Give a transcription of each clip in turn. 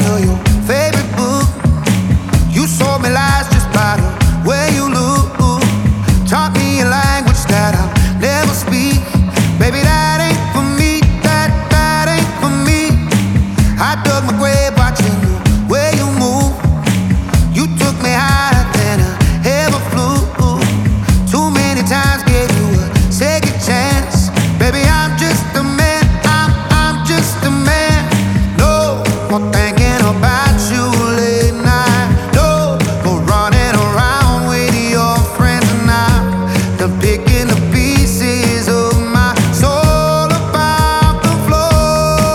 out of your favorite book. You sold me lies just by the way you look. Taught me a language that I'll never speak. Baby, that ain't for me, that ain't for me. I dug my grave watching the way you move. You took me higher than I ever flew. Too many times gave you a second chance. Baby, I'm just a man, I'm just a man. No more thinking about you late night. No more running around with your friends, and I'm done picking the pieces of my soul about the floor.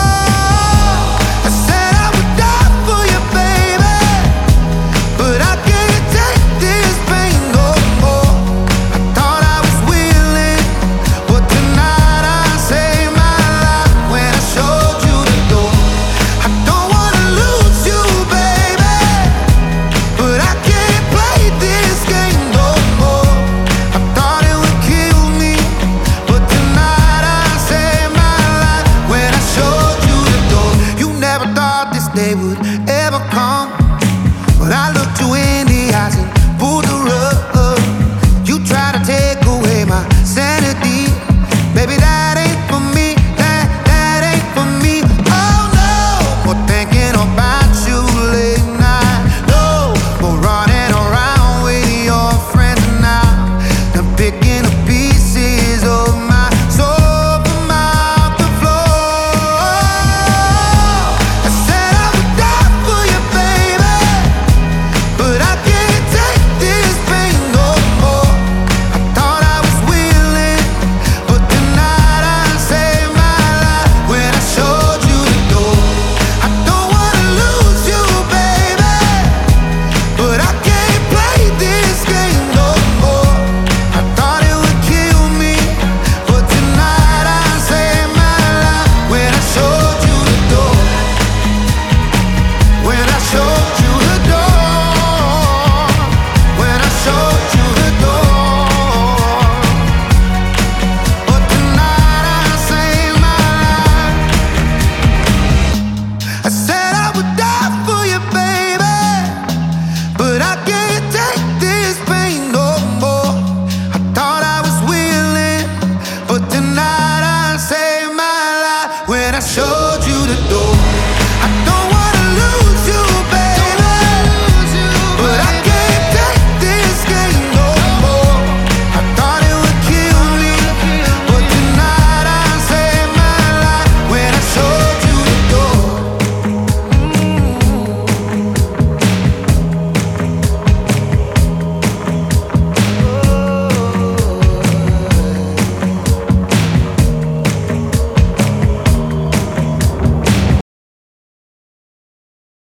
I said I would die for you, baby, but I can't take this pain no more. I thought I was willing, but tonight I saved my life when I showed you the door. I don't wanna lose you, baby, but I can't play this game no more. I thought it would kill me, but tonight I saved my life when I showed you the door. You never thought this day would ever come, but I looked you in the eyes and pulled the rug. You try to take away my sanity. Baby, that ain't for me, that ain't for me. Oh no, more thinking about you late night. No more running around with your friends, and now I'm picking the pieces of my soul from out the floor. I said I would die for you, baby, but I can't take this pain no more. I thought I was willing, but tonight I saved my life when I showed you the door. I don't wanna lose you, baby, but I can't play this game no more. I thought it would kill me, but tonight I saved my life when I showed you the door. When I showed you the door. When I showed you the door. But tonight I saved my life. I said I would die for you, baby, but I can't take this pain no more. I thought I was willing, but tonight I saved my life when I showed you the door. I don't